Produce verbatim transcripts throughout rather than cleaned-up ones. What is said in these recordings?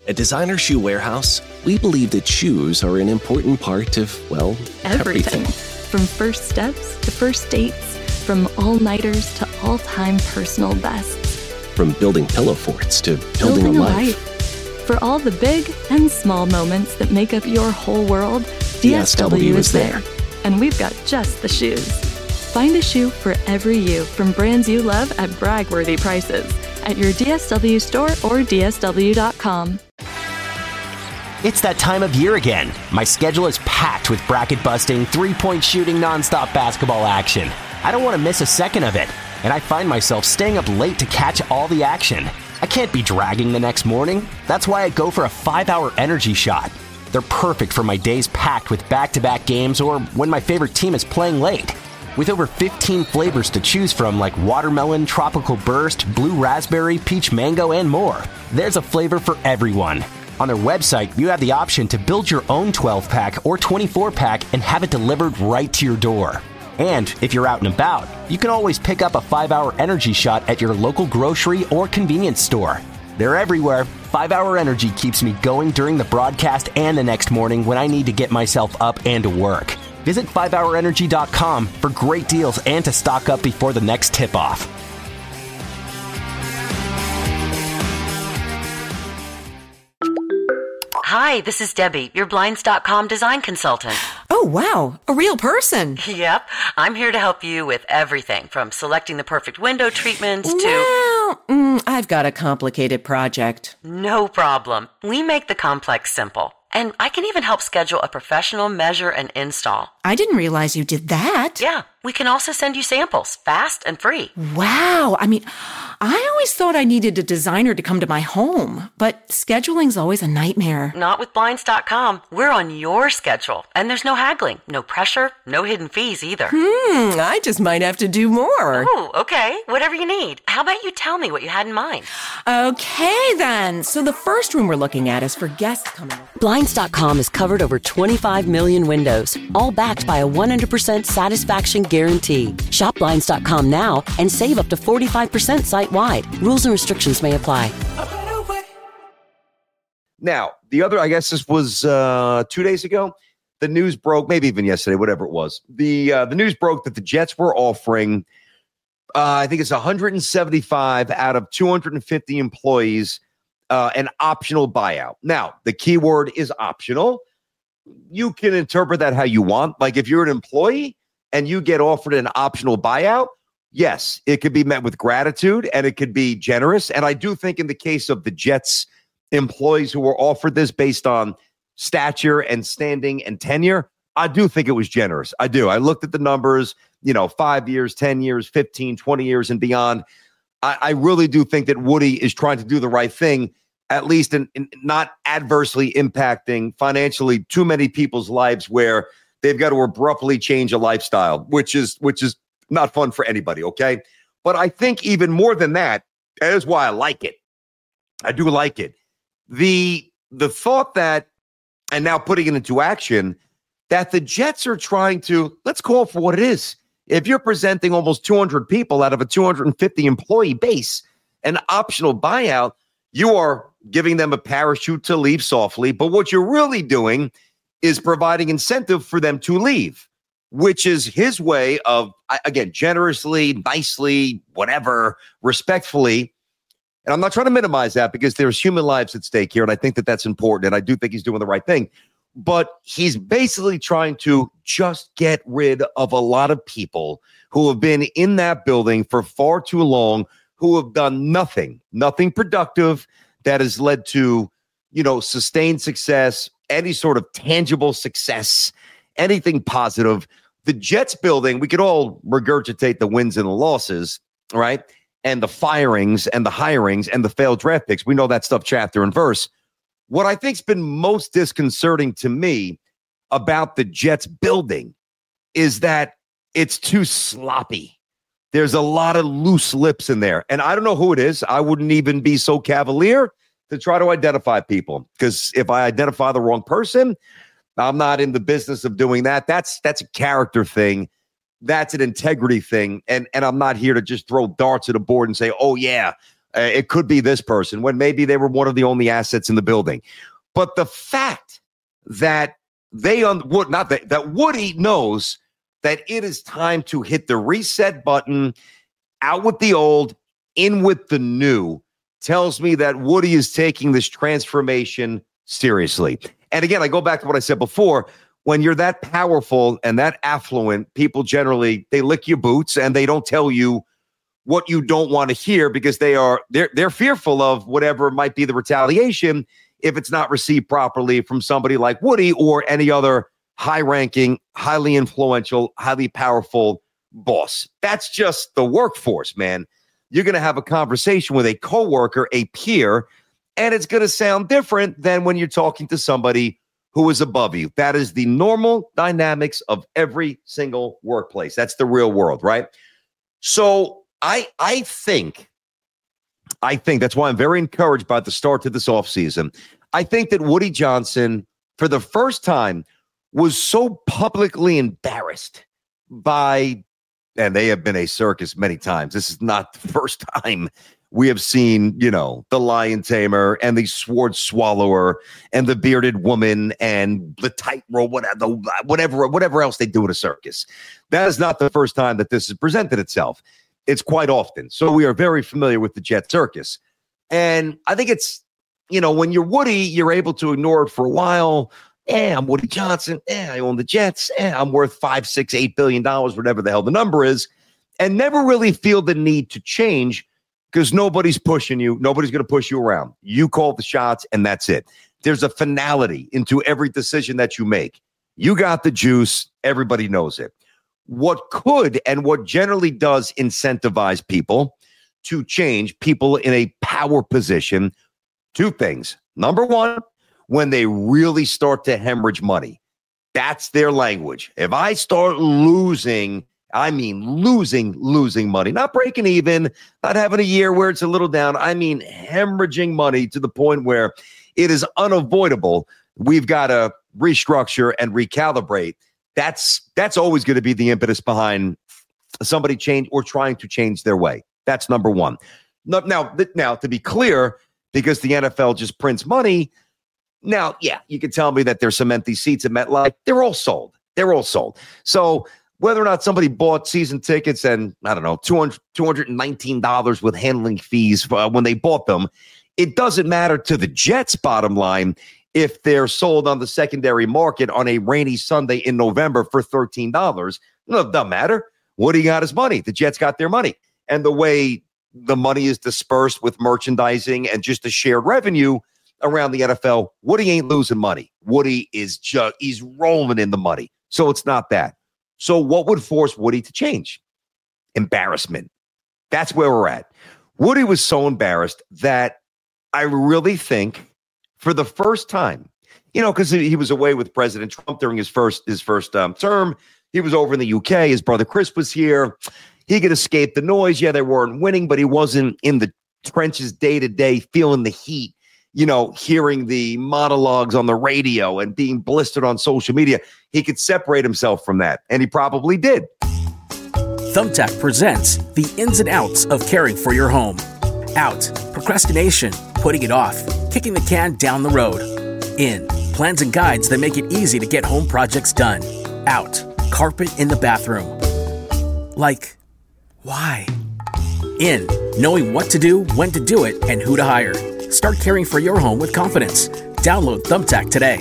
At Designer Shoe Warehouse, we believe that shoes are an important part of, well, everything. everything. From first steps to first dates, from all-nighters to all-time personal bests. From building pillow forts to building, Building a a life. life. For all the big and small moments that make up your whole world, D S W is there. And we've got just the shoes. Find a shoe for every you from brands you love at brag-worthy prices at your D S W store or D S W dot com. It's that time of year again. My schedule is packed with bracket-busting, three-point shooting, nonstop basketball action. I don't want to miss a second of it, and I find myself staying up late to catch all the action. I can't be dragging the next morning. That's why I go for a five-hour energy shot. They're perfect for my days packed with back-to-back games or when my favorite team is playing late. With over fifteen flavors to choose from like watermelon, tropical burst, blue raspberry, peach mango, and more, there's a flavor for everyone. On their website, you have the option to build your own twelve-pack or twenty-four-pack and have it delivered right to your door. And if you're out and about, you can always pick up a five-hour energy shot at your local grocery or convenience store. They're everywhere. five-hour Energy keeps me going during the broadcast and the next morning when I need to get myself up and to work. Visit five hour energy dot com for great deals and to stock up before the next tip-off. Hi, this is Debbie, your Blinds dot com design consultant. Oh, wow. A real person. Yep. I'm here to help you with everything from selecting the perfect window treatments to... Well, mm, I've got a complicated project. No problem. We make the complex simple. And I can even help schedule a professional measure and install. I didn't realize you did that. Yeah. We can also send you samples, fast and free. Wow. I mean, I always thought I needed a designer to come to my home, but scheduling's always a nightmare. Not with Blinds dot com. We're on your schedule. And there's no haggling, no pressure, no hidden fees either. Hmm, I just might have to do more. Oh, okay. Whatever you need. How about you tell me what you had in mind? Okay, then. So the first room we're looking at is for guests coming. Blinds dot com has covered over twenty-five million windows, all backed by a one hundred percent satisfaction guarantee. Shop Blinds dot com now and save up to forty-five percent site-wide. Rules and restrictions may apply. Now, the other, I guess this was uh, two days ago, the news broke, maybe even yesterday, whatever it was. The uh, the news broke that the Jets were offering, uh, I think it's one hundred seventy-five out of two hundred fifty employees, uh, an optional buyout. Now, the key word is optional. You can interpret that how you want. Like if you're an employee and you get offered an optional buyout, yes, it could be met with gratitude and it could be generous. And I do think in the case of the Jets employees who were offered this based on stature and standing and tenure, I do think it was generous. I do. I looked at the numbers, you know, five years, ten years, fifteen, twenty years and beyond. I, I really do think that Woody is trying to do the right thing, at least in, in not adversely impacting financially too many people's lives where they've got to abruptly change a lifestyle, which is which is not fun for anybody, okay? But I think even more than that, that is why I like it. I do like it. The the thought that, and now putting it into action, that the Jets are trying to, let's call it for what it is. If you're presenting almost two hundred people out of a two hundred fifty employee base, an optional buyout, you are giving them a parachute to leave softly. But what you're really doing is providing incentive for them to leave, which is his way of, again, generously, nicely, whatever, respectfully. And I'm not trying to minimize that because there's human lives at stake here. And I think that that's important. And I do think he's doing the right thing. But he's basically trying to just get rid of a lot of people who have been in that building for far too long, who have done nothing, nothing productive that has led to, you know, sustained success, any sort of tangible success, anything positive. The Jets building, we could all regurgitate the wins and the losses, right? And the firings and the hirings and the failed draft picks. We know that stuff chapter and verse. What I think's been most disconcerting to me about the Jets building is that it's too sloppy. There's a lot of loose lips in there. And I don't know who it is. I wouldn't even be so cavalier to try to identify people, because if I identify the wrong person, I'm not in the business of doing that. That's that's a character thing. That's an integrity thing. And, and I'm not here to just throw darts at a board and say, oh, yeah, Uh, it could be this person when maybe they were one of the only assets in the building. But the fact that they on would not that, that Woody knows that it is time to hit the reset button, out with the old, in with the new, tells me that Woody is taking this transformation seriously. And again, I go back to what I said before. When you're that powerful and that affluent, people generally, they lick your boots and they don't tell you what you don't want to hear because they are they're they're fearful of whatever might be the retaliation if it's not received properly from somebody like Woody or any other high-ranking, highly influential, highly powerful boss. That's just the workforce, man. You're going to have a conversation with a coworker, a peer, and it's going to sound different than when you're talking to somebody who is above you. That is the normal dynamics of every single workplace. That's the real world, right? So I I think, I think that's why I'm very encouraged by the start to this offseason. I think that Woody Johnson, for the first time, was so publicly embarrassed by, and they have been a circus many times. This is not the first time we have seen, you know, the lion tamer and the sword swallower and the bearded woman and the tightrope, whatever, whatever, whatever else they do at a circus. That is not the first time that this has presented itself. It's quite often. So we are very familiar with the Jet Circus. And I think it's, you know, when you're Woody, you're able to ignore it for a while. Eh, I'm Woody Johnson. Eh, I own the Jets. Eh, I'm worth five, six, eight billion dollars, whatever the hell the number is, and never really feel the need to change because nobody's pushing you. Nobody's going to push you around. You call the shots, and that's it. There's a finality into every decision that you make. You got the juice. Everybody knows it. What could and what generally does incentivize people to change, people in a power position, two things. Number one, when they really start to hemorrhage money. That's their language. If I start losing, I mean losing, losing money, not breaking even, not having a year where it's a little down. I mean hemorrhaging money to the point where it is unavoidable. We've got to restructure and recalibrate. That's that's always going to be the impetus behind somebody change or trying to change their way. That's number one. Now, now, now to be clear, because the N F L just prints money. Now, yeah, you can tell me that there's some empty seats at MetLife. They're all sold. They're all sold. So whether or not somebody bought season tickets and, I don't know, two hundred, two hundred nineteen dollars with handling fees for, when they bought them, it doesn't matter to the Jets' bottom line if they're sold on the secondary market on a rainy Sunday in November for thirteen dollars. No, it doesn't matter. Woody got his money. The Jets got their money. And the way the money is dispersed with merchandising and just the shared revenue around the N F L, Woody ain't losing money. Woody is just, he's rolling in the money. So it's not that. So what would force Woody to change? Embarrassment. That's where we're at. Woody was so embarrassed that I really think for the first time, you know, because he was away with President Trump during his first, his first um, term. He was over in the U K. His brother Chris was here. He could escape the noise. Yeah, they weren't winning, but he wasn't in the trenches day to day, feeling the heat. You know, hearing the monologues on the radio and being blistered on social media, he could separate himself from that. And he probably did. Thumbtack presents the ins and outs of caring for your home. Out, procrastination, putting it off, kicking the can down the road. In, plans and guides that make it easy to get home projects done. Out, carpet in the bathroom. Like, why? In, knowing what to do, when to do it, and who to hire. Start caring for your home with confidence. Download Thumbtack today.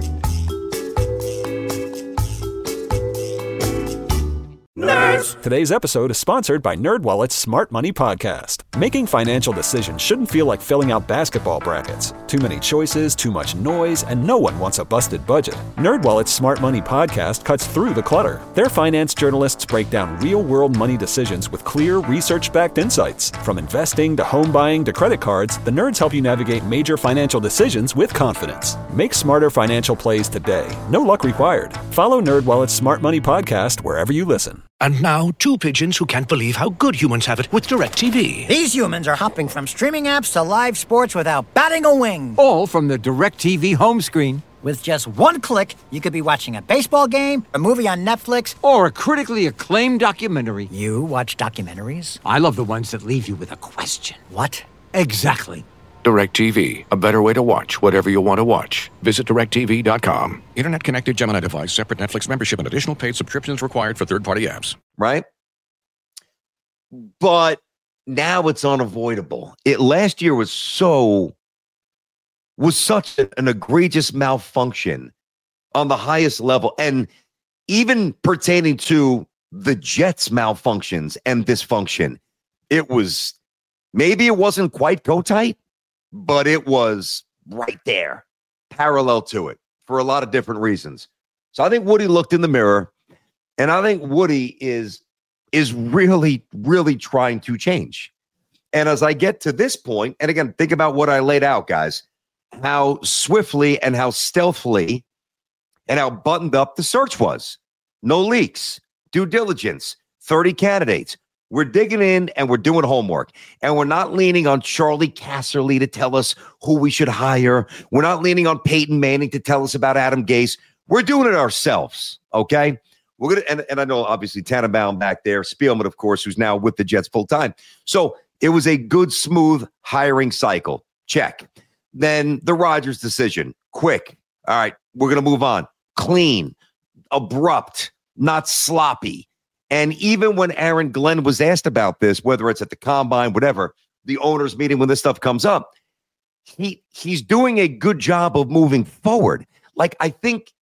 Nerds! Today's episode is sponsored by NerdWallet's Smart Money Podcast. Making financial decisions shouldn't feel like filling out basketball brackets. Too many choices, too much noise, and no one wants a busted budget. NerdWallet's Smart Money Podcast cuts through the clutter. Their finance journalists break down real-world money decisions with clear, research-backed insights. From investing to home buying to credit cards, the nerds help you navigate major financial decisions with confidence. Make smarter financial plays today. No luck required. Follow NerdWallet's Smart Money Podcast wherever you listen. And now, two pigeons who can't believe how good humans have it with DirecTV. These humans are hopping from streaming apps to live sports without batting a wing. All from the DirecTV home screen. With just one click, you could be watching a baseball game, a movie on Netflix, or a critically acclaimed documentary. You watch documentaries? I love the ones that leave you with a question. What Exactly. DirecTV, a better way to watch whatever you want to watch. Visit direct T V dot com. Internet connected Gemini device, separate Netflix membership, and additional paid subscriptions required for third-party apps. Right? But now it's unavoidable. It last year was so was such an egregious malfunction on the highest level, and even pertaining to the Jets' malfunctions and dysfunction, it was maybe it wasn't quite go tight, but it was right there, parallel to it for a lot of different reasons. So I think Woody looked in the mirror, and I think Woody is is really, really trying to change. And as I get to this point, and again, think about what I laid out, guys, how swiftly and how stealthily and how buttoned up the search was. No leaks, due diligence, thirty candidates. We're digging in and we're doing homework. And we're not leaning on Charlie Casserly to tell us who we should hire. We're not leaning on Peyton Manning to tell us about Adam Gase. We're doing it ourselves, okay? We're gonna, and, and I know, obviously, Tannenbaum back there, Spielman, of course, who's now with the Jets full-time. So it was a good, smooth hiring cycle. Check. Then the Rodgers decision. Quick. All right, we're going to move on. Clean, abrupt, not sloppy. And even when Aaron Glenn was asked about this, whether it's at the combine, whatever, the owners meeting when this stuff comes up, he he's doing a good job of moving forward. Like, I think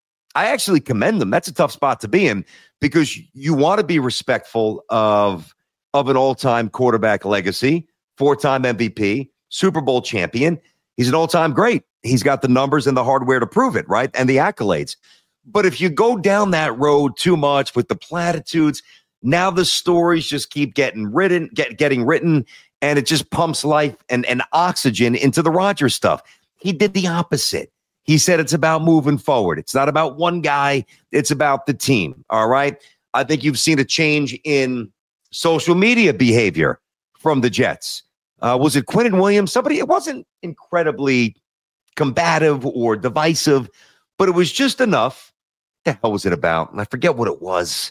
I actually commend them. That's a tough spot to be in because you want to be respectful of, of an all-time quarterback legacy, four-time M V P, Super Bowl champion. He's an all-time great. He's got the numbers and the hardware to prove it, right? And the accolades. But if you go down that road too much with the platitudes, now the stories just keep getting written, get, getting written, and it just pumps life and, and oxygen into the Rodgers stuff. He did the opposite. He said it's about moving forward. It's not about one guy. It's about the team, all right? I think you've seen a change in social media behavior from the Jets. Uh, was it Quinnen Williams? Somebody, it wasn't incredibly combative or divisive, but it was just enough. What the hell was it about? And I forget what it was.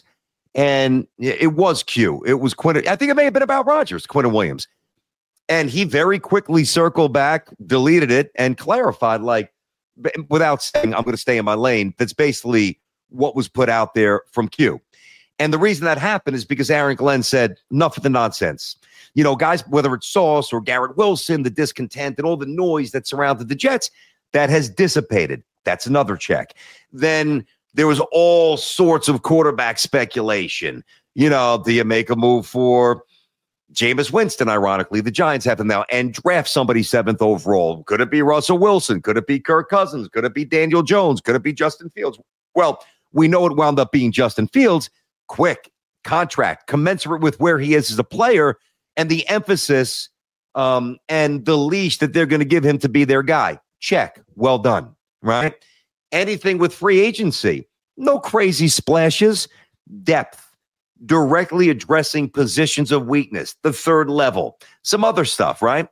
And it was Q. It was Quinnen. I think it may have been about Rodgers, Quinnen Williams. And he very quickly circled back, deleted it, and clarified, like, without saying, I'm going to stay in my lane. That's basically what was put out there from Q. And the reason that happened is because Aaron Glenn said, enough of the nonsense. You know, guys, whether it's Sauce or Garrett Wilson, the discontent and all the noise that surrounded the Jets, that has dissipated. That's another check. Then there was all sorts of quarterback speculation. You know, do you make a move for Jameis Winston, ironically? The Giants have him now, and draft somebody seventh overall. Could it be Russell Wilson? Could it be Kirk Cousins? Could it be Daniel Jones? Could it be Justin Fields? Well, we know it wound up being Justin Fields. Quick contract, commensurate with where he is as a player and the emphasis um, and the leash that they're going to give him to be their guy. Check. Well done. Right? Anything with free agency, no crazy splashes, depth, directly addressing positions of weakness, the third level, some other stuff, right?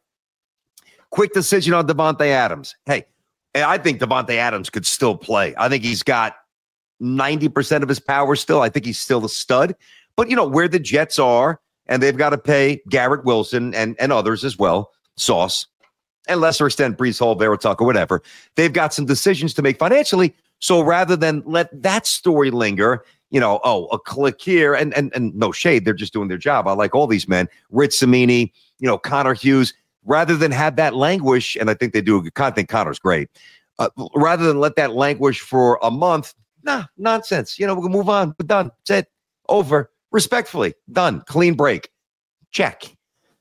Quick decision on Davante Adams. Hey, I think Davante Adams could still play. I think he's got ninety percent of his power still. I think he's still a stud. But, you know, where the Jets are, and they've got to pay Garrett Wilson and, and others as well, Sauce, and lesser extent, Breece Hall, Vera Tucker, whatever. They've got some decisions to make financially. So rather than let that story linger, you know, oh, a click here, and and and no shade, they're just doing their job. I like all these men, Rich Cimini, you know, Connor Hughes. Rather than have that languish, and I think they do. I think Connor's great. Uh, rather than let that languish for a month, nah, nonsense. You know, we're gonna move on. We're done. That's it. Over. Respectfully, done. Clean break. Check.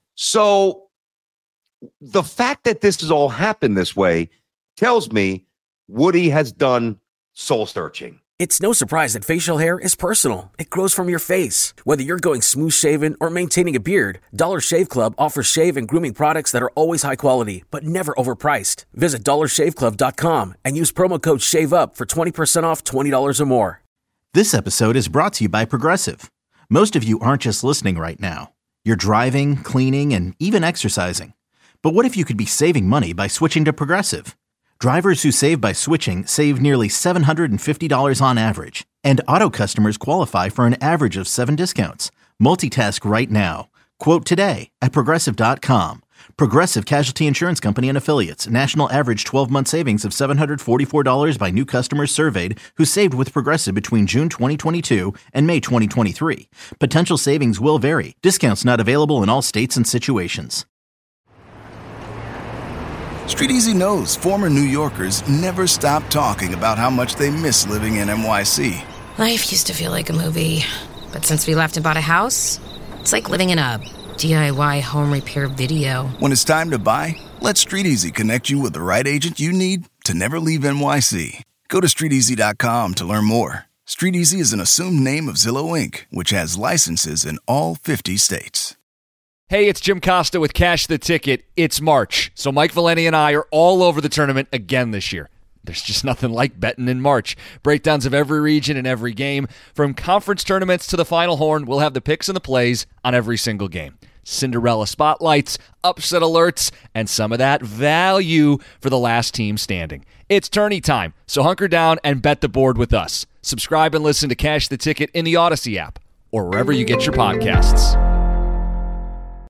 So the fact that this has all happened this way tells me Woody has done soul searching. It's no surprise that facial hair is personal. It grows from your face. Whether you're going smooth shaven or maintaining a beard, Dollar Shave Club offers shave and grooming products that are always high quality, but never overpriced. Visit dollar shave club dot com and use promo code SHAVEUP for twenty percent off twenty dollars or more. This episode is brought to you by Progressive. Most of you aren't just listening right now. You're driving, cleaning, and even exercising. But what if you could be saving money by switching to Progressive? Drivers who save by switching save nearly seven hundred fifty dollars on average, and auto customers qualify for an average of seven discounts. Multitask right now. Quote today at Progressive dot com. Progressive Casualty Insurance Company and Affiliates. National average twelve-month savings of seven hundred forty-four dollars by new customers surveyed who saved with Progressive between June twenty twenty-two and May twenty twenty-three. Potential savings will vary. Discounts not available in all states and situations. Street Easy knows former New Yorkers never stop talking about how much they miss living in N Y C. Life used to feel like a movie, but since we left and bought a house, it's like living in a D I Y home repair video. When it's time to buy, let Street Easy connect you with the right agent you need to never leave N Y C. Go to street easy dot com to learn more. Street Easy is an assumed name of Zillow Incorporated, which has licenses in all fifty states. Hey, it's Jim Costa with Cash the Ticket. It's March, so Mike Valeni and I are all over the tournament again this year. There's just nothing like betting in March. Breakdowns of every region and every game. From conference tournaments to the Final Horn, we'll have the picks and the plays on every single game. Cinderella spotlights, upset alerts, and some of that value for the last team standing. It's tourney time, so hunker down and bet the board with us. Subscribe and listen to Cash the Ticket in the Odyssey app or wherever you get your podcasts.